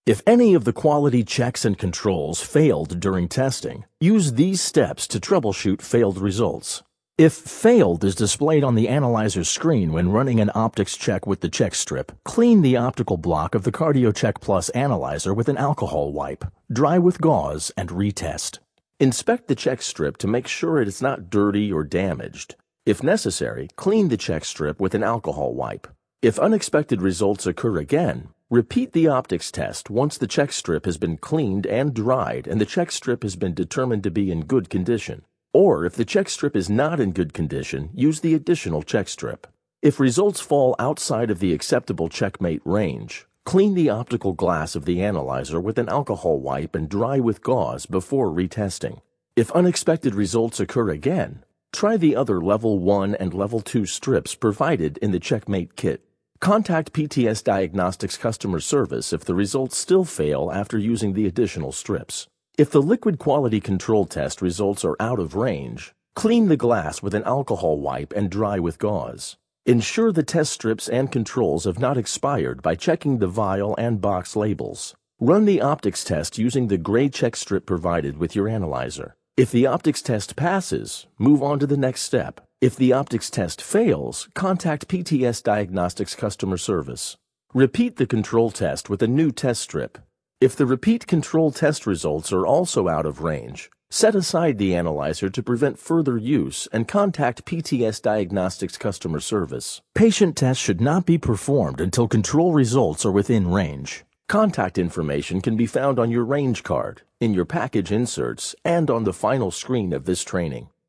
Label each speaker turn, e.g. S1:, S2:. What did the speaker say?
S1: If any of the quality checks and controls failed during testing, use these steps to troubleshoot failed results. If failed is displayed on the analyzer screen when running an optics check with the check strip, clean the optical block of the CardioCheck Plus analyzer with an alcohol wipe, dry with gauze, and retest. Inspect the check strip to make sure it is not dirty or damaged. If necessary, clean the check strip with an alcohol wipe. If unexpected results occur again, repeat the optics test once the check strip has been cleaned and dried and the check strip has been determined to be in good condition. Or if the check strip is not in good condition, use the additional check strip. If results fall outside of the acceptable checkmate range, clean the optical glass of the analyzer with an alcohol wipe and dry with gauze before retesting. If unexpected results occur again, try the other Level 1 and Level 2 strips provided in the checkmate kit. Contact PTS Diagnostics customer service if the results still fail after using the additional strips. If the liquid quality control test results are out of range, clean the glass with an alcohol wipe and dry with gauze. Ensure the test strips and controls have not expired by checking the vial and box labels. Run the optics test using the gray check strip provided with your analyzer. If the optics test passes, move on to the next step. If the optics test fails, contact PTS Diagnostics customer service. Repeat the control test with a new test strip. If the repeat control test results are also out of range, set aside the analyzer to prevent further use and contact PTS Diagnostics customer service. Patient tests should not be performed until control results are within range. Contact information can be found on your range card, in your package inserts, and on the final screen of this training.